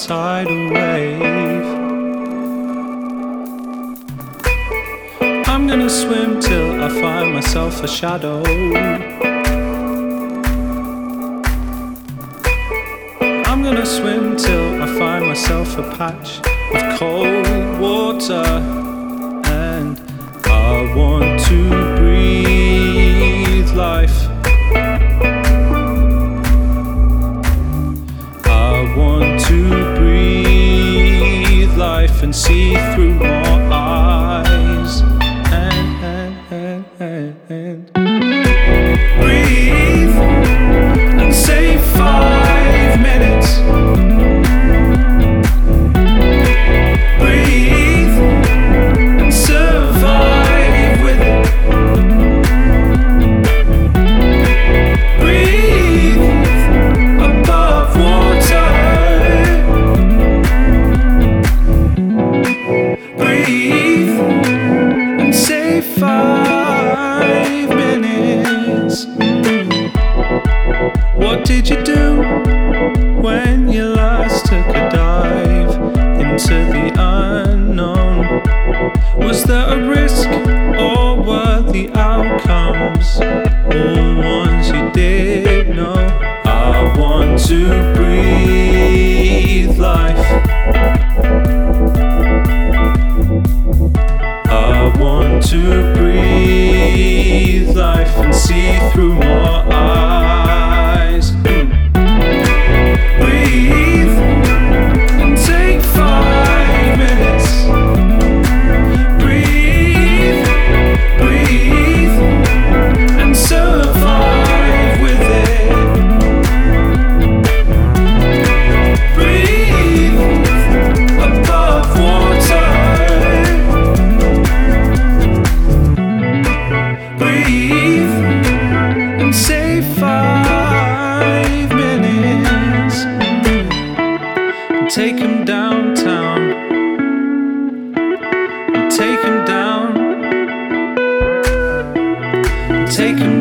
tidal wave. I'm gonna swim till I find myself a shadow. I'm gonna swim till I find myself a patch of cold water. And I want to breathe life. I want to breathe life and see through more eyes. And breathe and say 5 minutes. Breathe and survive with it. Breathe above water. Breathe and say 5 minutes. What did you do when you last took a dive into the unknown? Was there a risk or were the outcomes all ones you did know? I want to breathe life. I want to breathe life and see through more eyes. Breathe and take 5 minutes. Breathe, breathe and survive with it. Breathe above water. Breathe and say 5 minutes. Take him downtown. Take him down. Take him